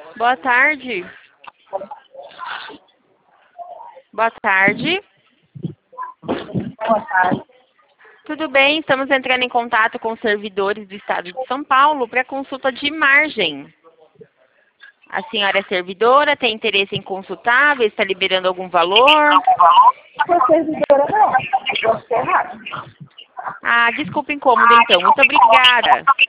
Boa tarde. Boa tarde. Boa tarde. Tudo bem? Estamos entrando em contato com os servidores do Estado de São Paulo para consulta de margem. A senhora é servidora, tem interesse em consultar, está liberando algum valor? Sou servidora não. Você errado. Ah, desculpa o incômodo então. Muito obrigada.